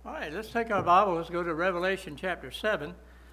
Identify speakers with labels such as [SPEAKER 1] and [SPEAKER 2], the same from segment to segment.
[SPEAKER 1] All right, let's take our Bible. Let's go to Revelation chapter 7.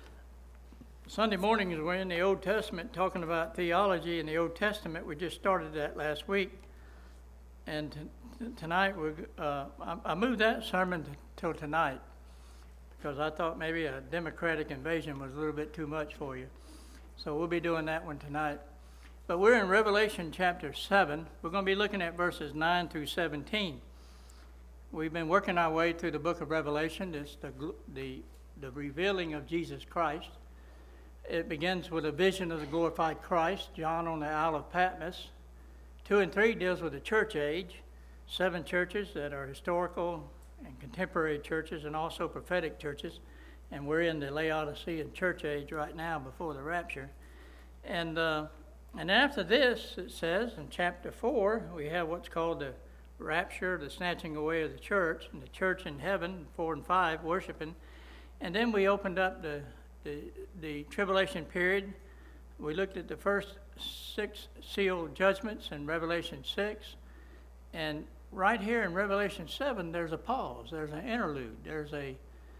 [SPEAKER 1] Sunday mornings we're in the Old Testament talking about theology in the Old Testament. We just started that last week. And tonight, I moved that sermon till tonight because I thought maybe a democratic invasion was a little bit too much for you. So we'll be doing that one tonight. But we're in Revelation chapter 7. We're going to be looking at verses 9 through 17. We've been working our way through the book of Revelation. It's the revealing of Jesus Christ. It begins with a vision of the glorified Christ, John on the Isle of Patmos. 2 and 3 deals with the church age, 7 churches that are historical and contemporary churches and also prophetic churches. And we're in the Laodicean church age right now before the rapture. And after this, it says in chapter 4, we have what's called the rapture, the snatching away of the church, and the church in heaven, 4 and 5, worshiping. And then we opened up the tribulation period. We looked at the first 6 sealed judgments in Revelation 6. And right here in Revelation 7, there's a pause. There's an interlude. There's a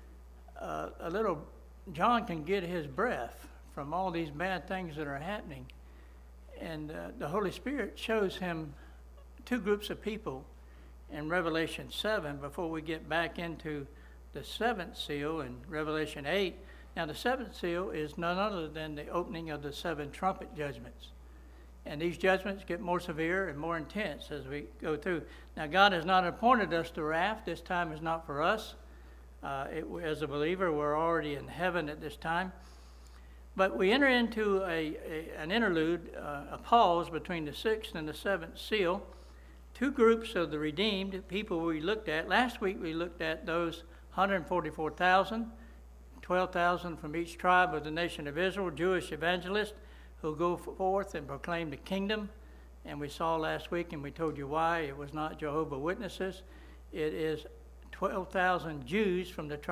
[SPEAKER 1] little, John can get his breath from all these bad things that are happening. And the Holy Spirit shows him 2 groups of people in Revelation 7 before we get back into the 7th seal in Revelation 8. Now, the 7th seal is none other than the opening of the 7 trumpet judgments. And these judgments get more severe and more intense as we go through. Now, God has not appointed us to wrath. This time is not for us. As a believer, we're already in heaven at this time. But we enter into an interlude, a pause between the 6th and the 7th seal. 2 groups of the redeemed people we looked at. Last week we looked at those 144,000, 12,000 from each tribe of the nation of Israel, Jewish evangelists who go forth and proclaim the kingdom. And we saw last week, and we told you why, it was not Jehovah's Witnesses. It is 12,000 Jews from the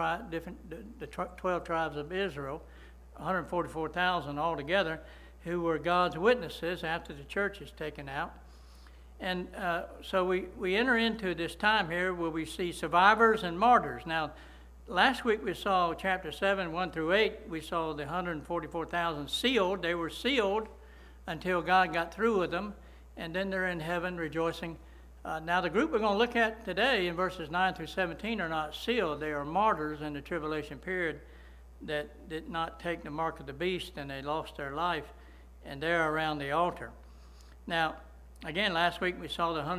[SPEAKER 1] 12 tribes of Israel, 144,000 altogether, who were God's witnesses after the church is taken out. And so we enter into this time here where we see survivors and martyrs. Now, last week we saw chapter 7, 1 through 8. We saw the 144,000 sealed. They were sealed until God got through with them, and then they're in heaven rejoicing. Now, the group we're going to look at today in verses 9 through 17 are not sealed. They are martyrs in the tribulation period that did not take the mark of the beast, and they lost their life, and they're around the altar. Now, again, last week we saw the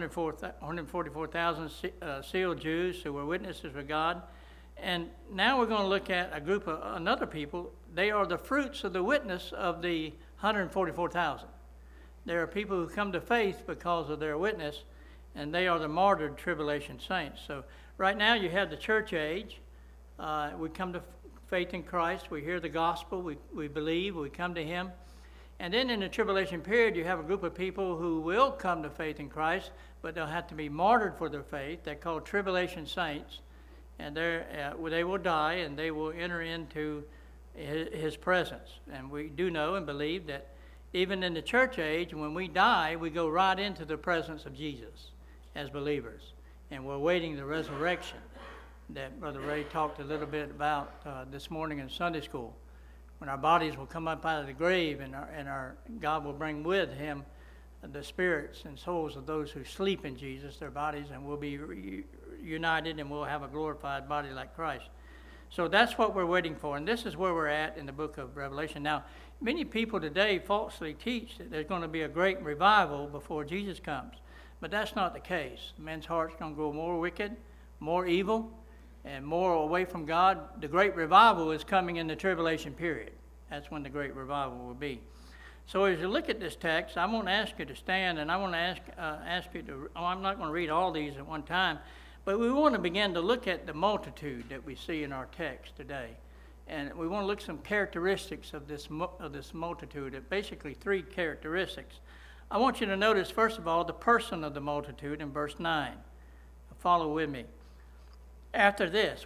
[SPEAKER 1] 144,000 sealed Jews who were witnesses for God. And now we're going to look at a group of another people. They are the fruits of the witness of the 144,000. There are people who come to faith because of their witness, and they are the martyred tribulation saints. So right now you have the church age. We come to faith in Christ. We hear the gospel. We believe. We come to Him. And then in the tribulation period, you have a group of people who will come to faith in Christ, but they'll have to be martyred for their faith. They're called tribulation saints. And they will die, and they will enter into His presence. And we do know and believe that even in the church age, when we die, we go right into the presence of Jesus as believers. And we're waiting the resurrection that Brother Ray talked a little bit about this morning in Sunday school, when our bodies will come up out of the grave, and our God will bring with Him the spirits and souls of those who sleep in Jesus, their bodies, and we'll be united, and we'll have a glorified body like Christ. So that's what we're waiting for, and this is where we're at in the book of Revelation. Now, many people today falsely teach that there's going to be a great revival before Jesus comes, but that's not the case. Men's hearts are going to grow more wicked, more evil, and more away from God. The great revival is coming in the tribulation period. That's when the great revival will be. So as you look at this text, I want to ask you to stand, and I want to ask you to, I'm not going to read all these at one time, but we want to begin to look at the multitude that we see in our text today. And we want to look at some characteristics of this multitude, basically 3 characteristics. I want you to notice, first of all, the person of the multitude in verse 9. Follow with me. After this,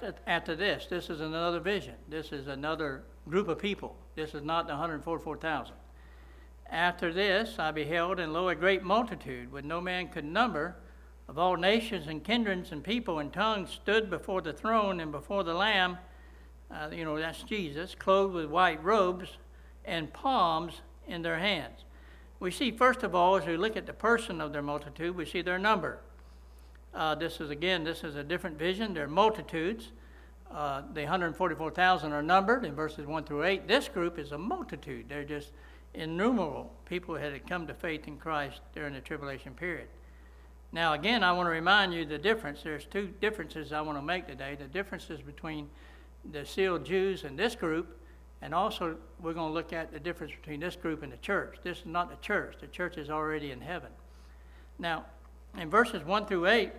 [SPEAKER 1] this is another vision. This is another group of people. This is not the 144,000. After this, I beheld, and lo, a great multitude, which no man could number, of all nations and kindreds and people and tongues stood before the throne and before the Lamb. That's Jesus, clothed with white robes and palms in their hands. We see, first of all, as we look at the person of their multitude, we see their number. This is a different vision. They're multitudes. The 144,000 are numbered in verses 1 through 8. This group is a multitude. They're just innumerable people that had come to faith in Christ during the tribulation period. Now, again, I want to remind you the difference. There's two differences I want to make today. The differences between the sealed Jews and this group, and also we're going to look at the difference between this group and the church. This is not the church. The church is already in heaven. Now, in verses 1 through 8,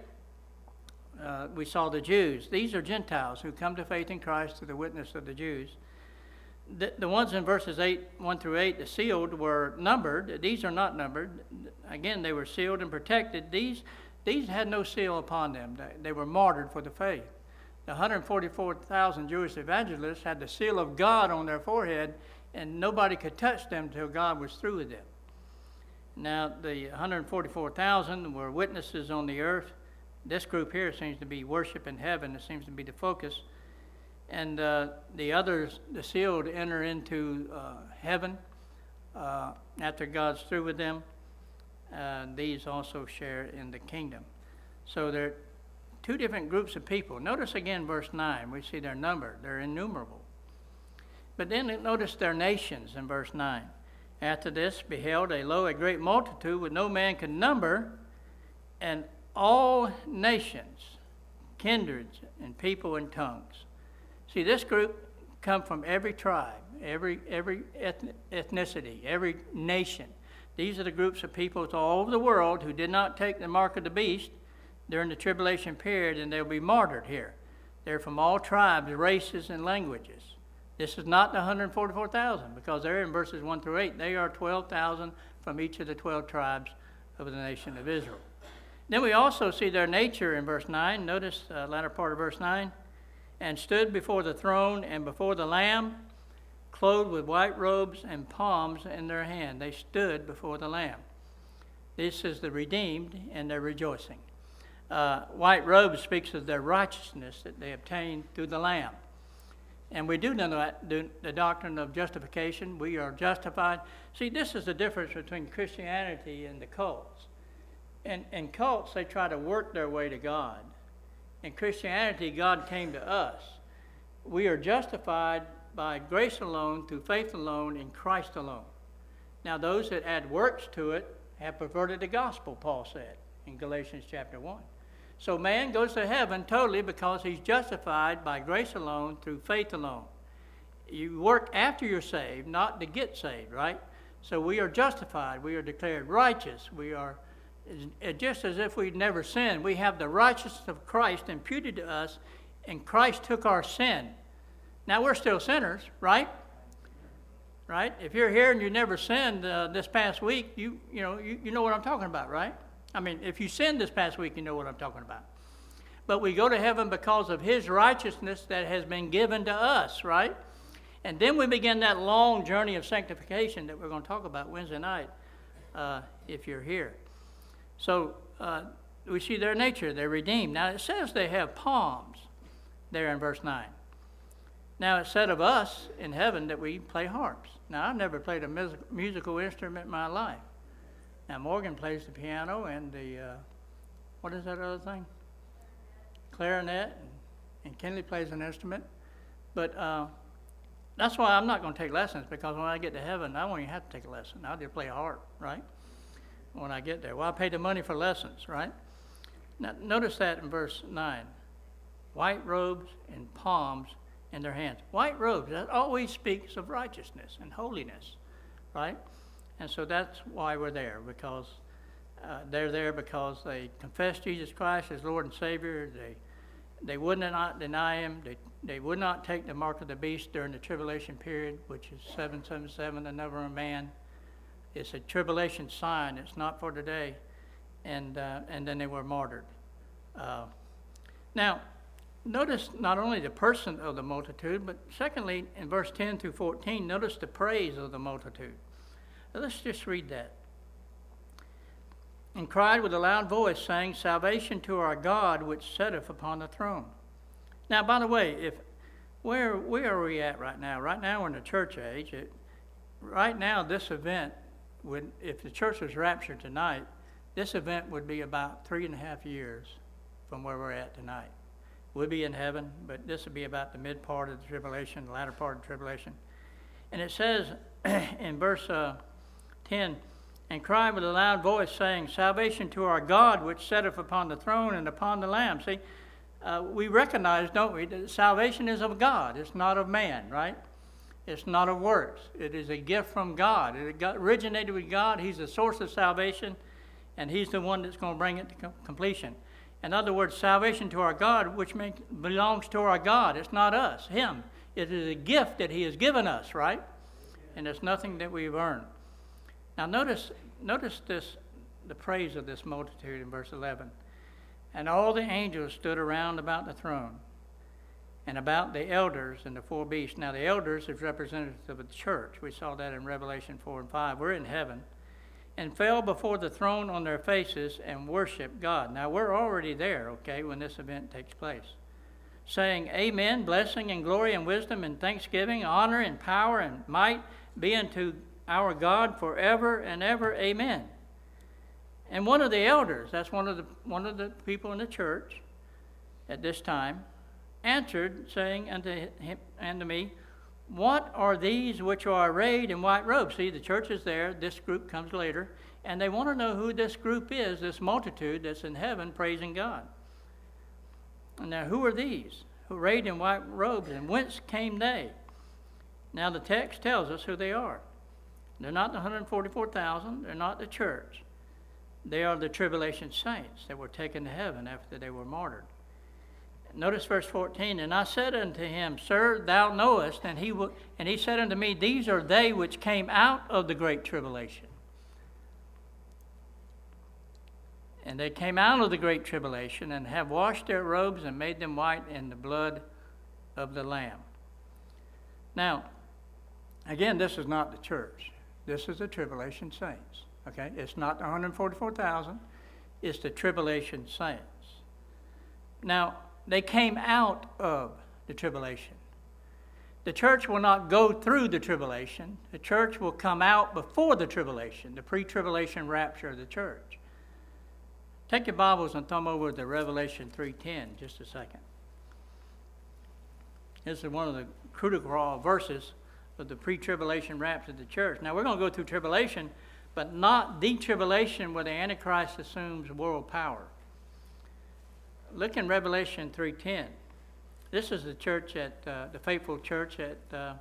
[SPEAKER 1] we saw the Jews. These are Gentiles who come to faith in Christ through the witness of the Jews. The ones in verses 1 through 8, the sealed, were numbered. These are not numbered. Again, they were sealed and protected. These had no seal upon them. They were martyred for the faith. The 144,000 Jewish evangelists had the seal of God on their forehead, and nobody could touch them until God was through with them. Now, the 144,000 were witnesses on the earth. This group here seems to be worship in heaven. It seems to be the focus. And the others, the sealed, enter into heaven after God's through with them. These also share in the kingdom. So there are two different groups of people. Notice again verse 9. We see their number. They're innumerable. But then notice their nations in verse 9. After this, beheld a great multitude with no man could number, and all nations, kindreds, and people and tongues. See, this group come from every tribe, every ethnicity, every nation. These are the groups of peoples all over the world who did not take the mark of the beast during the tribulation period, and they'll be martyred here. They're from all tribes, races, and languages. This is not the 144,000, because they're in verses 1 through 8. They are 12,000 from each of the 12 tribes of the nation of Israel. Then we also see their nature in verse 9. Notice the latter part of verse 9. And stood before the throne and before the Lamb, clothed with white robes and palms in their hand. They stood before the Lamb. This is the redeemed, and they're rejoicing. White robes speaks of their righteousness that they obtained through the Lamb. And we do know that the doctrine of justification. We are justified. See, this is the difference between Christianity and the cults. In cults, they try to work their way to God. In Christianity, God came to us. We are justified by grace alone, through faith alone, in Christ alone. Now, those that add works to it have perverted the gospel, Paul said in Galatians chapter 1. So man goes to heaven totally because he's justified by grace alone, through faith alone. You work after you're saved, not to get saved, right? So we are justified. We are declared righteous. We are just as if we'd never sinned. We have the righteousness of Christ imputed to us, and Christ took our sin. Now, we're still sinners, right? Right? If you're here and you never sinned this past week, you know what I'm talking about, right? I mean, if you sinned this past week, you know what I'm talking about. But we go to heaven because of his righteousness that has been given to us, right? And then we begin that long journey of sanctification that we're going to talk about Wednesday night, if you're here. So we see their nature. They're redeemed. Now, it says they have palms there in verse 9. Now, it's said of us in heaven that we play harps. Now, I've never played a musical instrument in my life. Now, Morgan plays the piano and what is that other thing? Clarinet. And Kenley plays an instrument. But that's why I'm not going to take lessons, because when I get to heaven, I won't even have to take a lesson. I'll just play a harp, right? When I get there. Well, I pay the money for lessons, right? Now, notice that in verse 9. White robes and palms in their hands. White robes, that always speaks of righteousness and holiness, right? And so that's why we're there, because they're there because they confess Jesus Christ as Lord and Savior. They would not deny him. They would not take the mark of the beast during the tribulation period, which is 777, the number of man. It's a tribulation sign. It's not for today. And then they were martyred. Now, notice not only the person of the multitude, but secondly, in verse 10 through 14, notice the praise of the multitude. Now, let's just read that. and cried with a loud voice, saying, Salvation to our God, which sitteth upon the throne. Now, by the way, where are we at right now? Right now, we're in the church age. Right now, this event if the church was raptured tonight, this event would be about 3.5 years from where we're at tonight. We'll be in heaven, but this would be about the mid part of the tribulation, the latter part of the tribulation. And it says in verse 10, and cried with a loud voice, saying, Salvation to our God, which sitteth upon the throne and upon the Lamb. See, we recognize, don't we, that salvation is of God. It's not of man, right? It's not of works. It is a gift from God. It originated with God. He's the source of salvation, and He's the one that's going to bring it to completion. In other words, salvation to our God, which belongs to our God. It's not us, Him. It is a gift that He has given us, right? And it's nothing that we've earned. Now notice this, the praise of this multitude in verse 11. And all the angels stood around about the throne, and about the elders and the four beasts. Now the elders is representative of the church. We saw that in Revelation 4 and 5. We're in heaven. And fell before the throne on their faces and worshiped God. Now we're already there, okay, when this event takes place. Saying, Amen, blessing and glory and wisdom and thanksgiving, honor and power and might be unto our God forever and ever. Amen. And one of the elders, that's one of the people in the church at this time, answered, saying unto me, What are these which are arrayed in white robes? See, the church is there. This group comes later. And they want to know who this group is, this multitude that's in heaven praising God. And now, who are these who are arrayed in white robes, and whence came they? Now, the text tells us who they are. They're not the 144,000. They're not the church. They are the tribulation saints that were taken to heaven after they were martyred. Notice verse 14, and I said unto him, Sir, thou knowest, and he said unto me, These are they which came out of the great tribulation. And they came out of the great tribulation, and have washed their robes and made them white in the blood of the Lamb. Now, again, this is not the church. This is the tribulation saints. Okay? It's not the 144,000. It's the tribulation saints. Now, they came out of the tribulation. The church will not go through the tribulation. The church will come out before the tribulation, the pre-tribulation rapture of the church. Take your Bibles and thumb over to Revelation 3:10 just a second. This is one of the critical verses of the pre-tribulation rapture of the church. Now, we're going to go through tribulation, but not the tribulation where the Antichrist assumes world power. Look in Revelation 3:10. This is the church at the faithful church at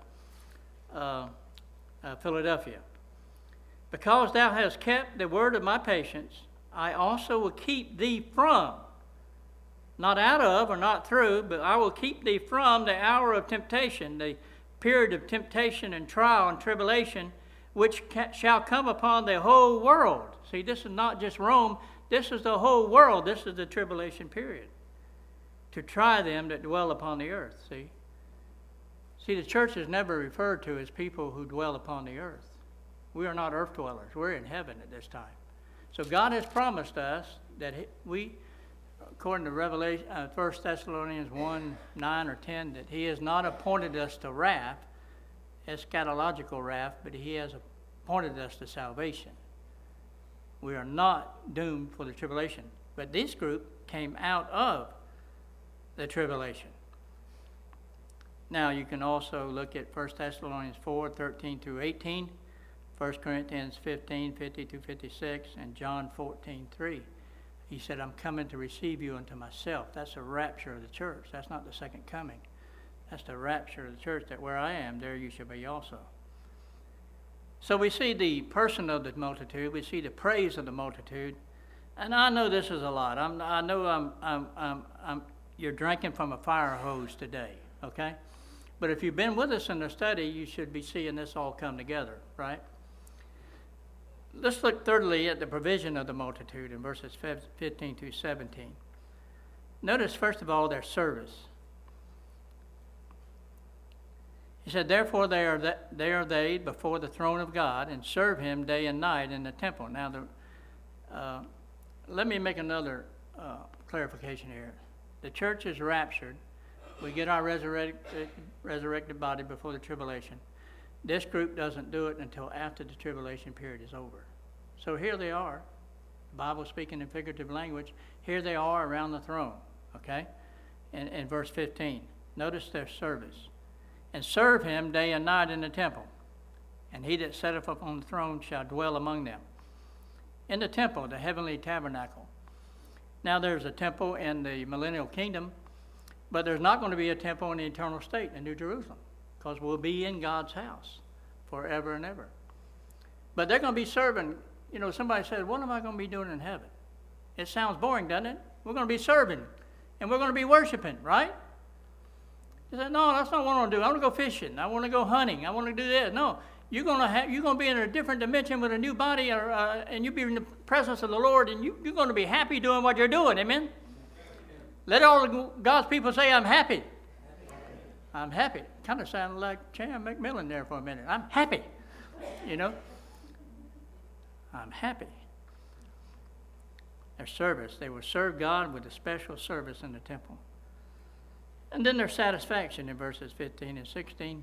[SPEAKER 1] Philadelphia. Because thou hast kept the word of my patience, I also will keep thee from, not out of or not through, but I will keep thee from the hour of temptation, the period of temptation and trial and tribulation, which shall come upon the whole world. See, this is not just Rome. This is the whole world. This is the tribulation period. To try them that dwell upon the earth, see? See, the church is never referred to as people who dwell upon the earth. We are not earth dwellers. We're in heaven at this time. So God has promised us that we, according to Revelation, 1 Thessalonians 1, 9 or 10, that He has not appointed us to wrath, eschatological wrath, but He has appointed us to salvation. We are not doomed for the tribulation. But this group came out of the tribulation. Now, you can also look at 1 Thessalonians 4, 13 through 18, 1 Corinthians 15, 50 through 56, and John 14, 3. He said, I'm coming to receive you unto myself. That's a rapture of the church. That's not the second coming. That's the rapture of the church, that where I am, there you shall be also. So we see the person of the multitude. We see the praise of the multitude. And I know this is a lot. I know you're drinking from a fire hose today, okay? But if you've been with us in the study, you should be seeing this all come together, right? Let's look thirdly at the provision of the multitude in verses 15 through 17. Notice, first of all, their service. He said, Therefore they are they before the throne of God, and serve Him day and night in the temple. Now, let me make another clarification here. The church is raptured. We get our resurrected body before the tribulation. This group doesn't do it until after the tribulation period is over. So here they are, the Bible speaking in figurative language, here they are around the throne, okay? In verse 15, notice their service. And serve him day and night in the temple, and he that sitteth upon the throne shall dwell among them. In the temple, the heavenly tabernacle. Now there's a temple in the millennial kingdom, but there's not going to be a temple in the eternal state in New Jerusalem, because we'll be in God's house forever and ever. But they're going to be serving. You know, somebody said, what am I going to be doing in heaven? It sounds boring, doesn't it? We're going to be serving, and we're going to be worshiping, right? They said, no, that's not what I want to do. I want to go fishing. I want to go hunting. I want to do this. No, you're going to be in a different dimension with a new body, and you'll be in the presence of the Lord, and you're going to be happy doing what you're doing. Amen? Let all God's people say, I'm happy. I'm happy. Kind of sounded like Chan McMillan there for a minute. I'm happy. You know? I'm happy. Their service. They will serve God with a special service in the temple. And then their satisfaction in verses 15 and 16.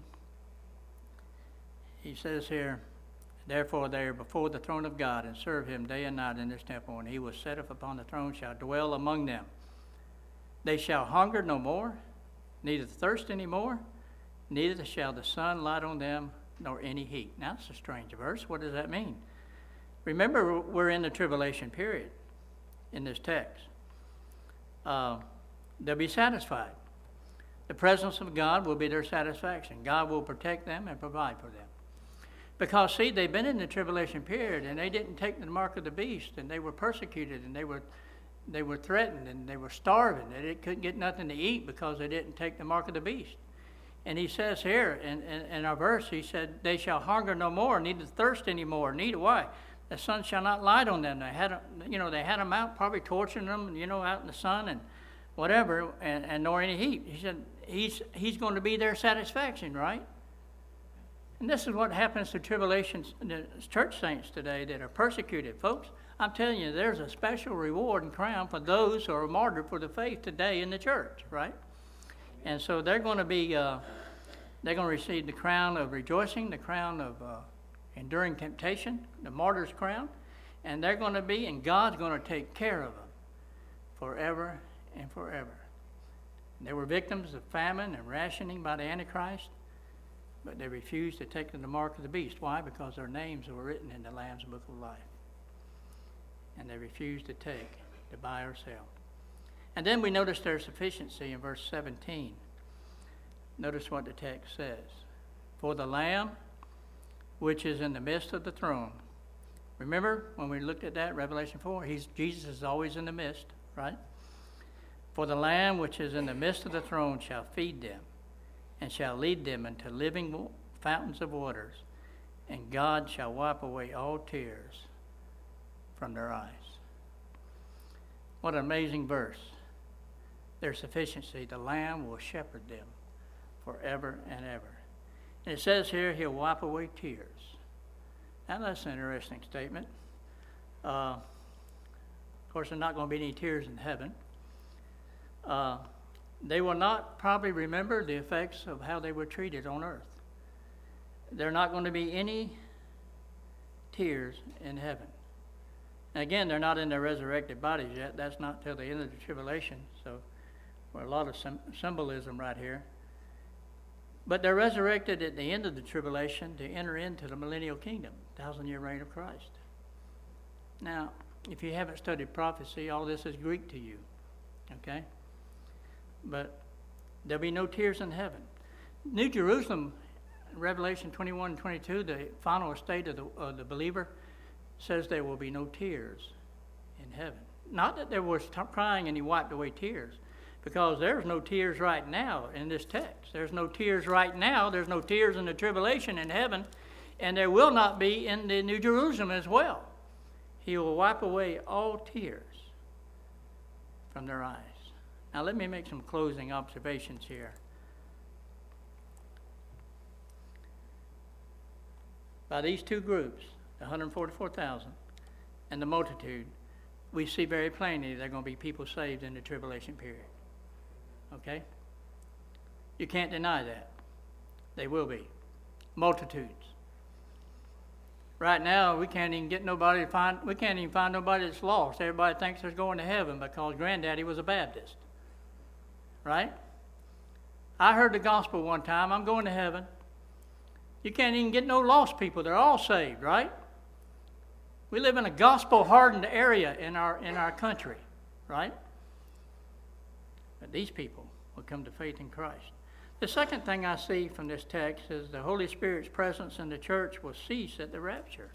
[SPEAKER 1] He says here, therefore they are before the throne of God and serve him day and night in this temple, and he who sitteth upon the throne shall dwell among them. They shall hunger no more, neither thirst any more, neither shall the sun light on them, nor any heat. Now, that's a strange verse. What does that mean? Remember, we're in the tribulation period in this text. They'll be satisfied. The presence of God will be their satisfaction. God will protect them and provide for them. Because, see, they've been in the tribulation period, and they didn't take the mark of the beast, and they were persecuted, and they were threatened, and they were starving. They couldn't get nothing to eat because they didn't take the mark of the beast. And he says here in our verse, he said, they shall hunger no more, neither thirst any more. Neither why? The sun shall not light on them. They had them out, probably torturing them, out in the sun and whatever, and nor any heat. He said he's going to be their satisfaction, right? And this is what happens to tribulation church saints today that are persecuted. Folks, I'm telling you, there's a special reward and crown for those who are martyred for the faith today in the church, right? And so they're going to be, they're going to receive the crown of rejoicing, the crown of enduring temptation, the martyr's crown, and they're going to be, and God's going to take care of them forever and forever. And they were victims of famine and rationing by the Antichrist, but they refused to take the mark of the beast. Why? Because their names were written in the Lamb's Book of Life. And they refused to buy or sell. And then we notice their sufficiency in verse 17. Notice what the text says. For the Lamb, which is in the midst of the throne. Remember when we looked at that, Revelation 4, Jesus is always in the midst, right? For the Lamb, which is in the midst of the throne, shall feed them, and shall lead them into living fountains of waters, and God shall wipe away all tears from their eyes. What an amazing verse. Their sufficiency, the Lamb will shepherd them forever and ever. And it says here, he'll wipe away tears. Now that's an interesting statement. Of course, there's not going to be any tears in heaven. They will not probably remember the effects of how they were treated on earth. There are not going to be any tears in heaven. And again, they're not in their resurrected bodies yet. That's not till the end of the tribulation. So, a lot of symbolism right here. But they're resurrected at the end of the tribulation to enter into the millennial kingdom, 1,000-year reign of Christ. Now, if you haven't studied prophecy, all this is Greek to you, okay? But there'll be no tears in heaven. New Jerusalem, Revelation 21 and 22, the final estate of the believer, says there will be no tears in heaven. Not that there was crying and he wiped away tears, because there's no tears right now in this text. There's no tears right now. There's no tears in the tribulation in heaven, and there will not be in the New Jerusalem as well. He will wipe away all tears from their eyes. Now let me make some closing observations here. By these two groups, the 144,000 and the multitude, we see very plainly there are going to be people saved in the tribulation period. Okay? You can't deny that. They will be. Multitudes. Right now, we can't even find nobody that's lost. Everybody thinks they're going to heaven because Granddaddy was a Baptist. Right? I heard the gospel one time. I'm going to heaven. You can't even get no lost people. They're all saved, right? We live in a gospel-hardened area in our country, right? But these people will come to faith in Christ. The second thing I see from this text is the Holy Spirit's presence in the church will cease at the rapture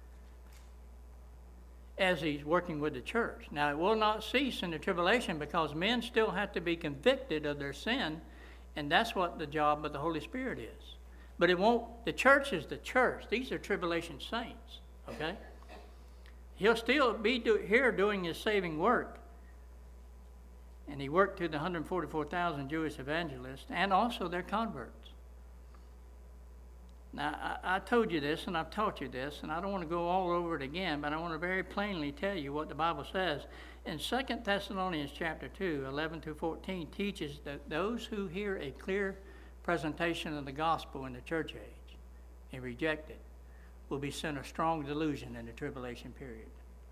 [SPEAKER 1] as He's working with the church. Now, it will not cease in the tribulation because men still have to be convicted of their sin, and that's what the job of the Holy Spirit is. But it won't. The church is the church. These are tribulation saints, okay? He'll still be here doing His saving work. And He worked through the 144,000 Jewish evangelists and also their converts. Now, I told you this and I've taught you this, and I don't want to go all over it again, but I want to very plainly tell you what the Bible says. In 2 Thessalonians chapter 2, 11 to 14, teaches that those who hear a clear presentation of the gospel in the church age and reject it will be sent a strong delusion in the tribulation period.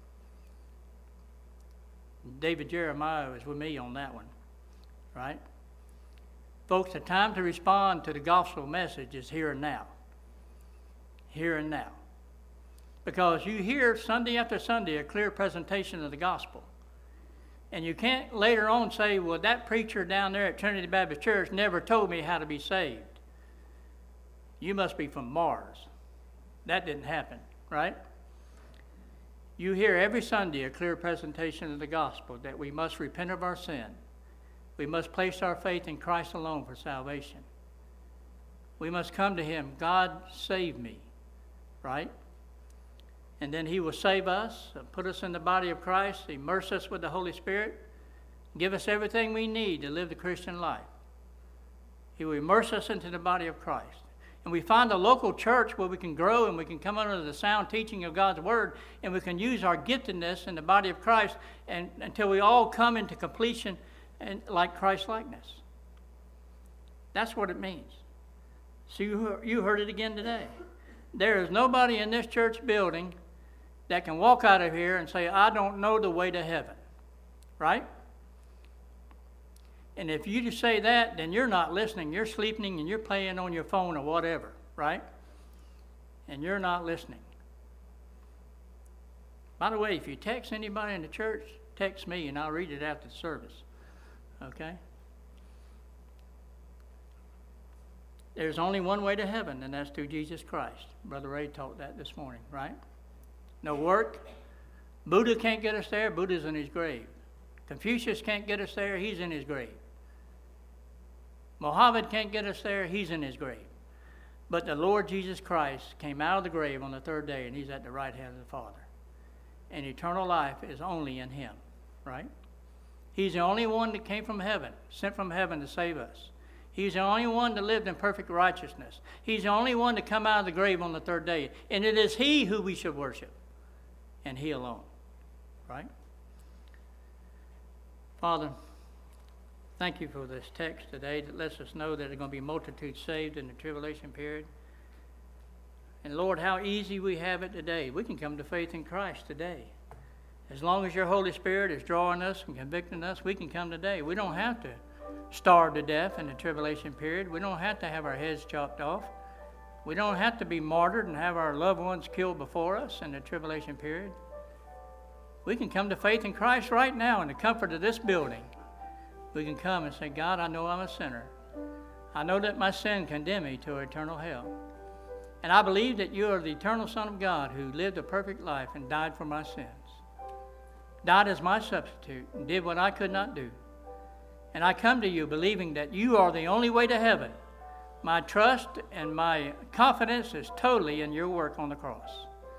[SPEAKER 1] David Jeremiah was with me on that one, right? Folks, the time to respond to the gospel message is here and now. Here and now. Because you hear Sunday after Sunday a clear presentation of the gospel. And you can't later on say, well, that preacher down there at Trinity Baptist Church never told me how to be saved. You must be from Mars. That didn't happen, right? You hear every Sunday a clear presentation of the gospel that we must repent of our sin. We must place our faith in Christ alone for salvation. We must come to Him, God, save me, right? And then He will save us, put us in the body of Christ, immerse us with the Holy Spirit, give us everything we need to live the Christian life. He will immerse us into the body of Christ. And we find a local church where we can grow and we can come under the sound teaching of God's Word, and we can use our giftedness in the body of Christ and until we all come into completion and like Christ-likeness. That's what it means. So you heard it again today. There is nobody in this church building that can walk out of here and say, I don't know the way to heaven. Right? And if you just say that, then you're not listening. You're sleeping and you're playing on your phone or whatever, right? And you're not listening. By the way, if you text anybody in the church, text me and I'll read it after the service. Okay? There's only one way to heaven, and that's through Jesus Christ. Brother Ray taught that this morning, right? No work. Buddha can't get us there. Buddha's in his grave. Confucius can't get us there. He's in his grave. Muhammad can't get us there. He's in his grave. But the Lord Jesus Christ came out of the grave on the third day, and He's at the right hand of the Father. And eternal life is only in Him, right? He's the only one that came from heaven, sent from heaven to save us. He's the only one that lived in perfect righteousness. He's the only one to come out of the grave on the third day. And it is He who we should worship, and He alone, right? Father, thank You for this text today that lets us know that there are going to be multitudes saved in the tribulation period. And Lord, how easy we have it today. We can come to faith in Christ today. As long as Your Holy Spirit is drawing us and convicting us, we can come today. We don't have to starve to death in the tribulation period. We don't have to have our heads chopped off. We don't have to be martyred and have our loved ones killed before us in the tribulation period. We can come to faith in Christ right now in the comfort of this building. We can come and say, God, I know I'm a sinner. I know that my sin condemned me to eternal hell. And I believe that You are the eternal Son of God who lived a perfect life and died for my sins. Died as my substitute and did what I could not do. And I come to You believing that You are the only way to heaven. My trust and my confidence is totally in Your work on the cross.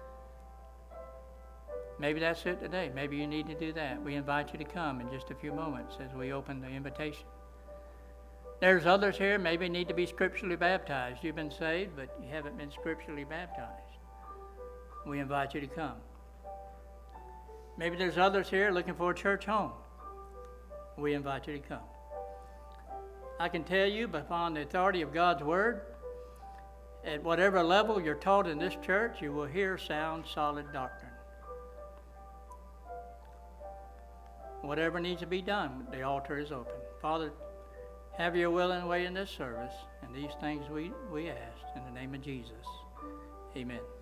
[SPEAKER 1] Maybe that's it today. Maybe you need to do that. We invite you to come in just a few moments as we open the invitation. There's others here maybe need to be scripturally baptized. You've been saved, but you haven't been scripturally baptized. We invite you to come. Maybe there's others here looking for a church home. We invite you to come. I can tell you, upon the authority of God's Word, at whatever level you're taught in this church, you will hear sound, solid doctrine. Whatever needs to be done, the altar is open. Father, have your will and way in this service, and these things we ask in the name of Jesus. Amen.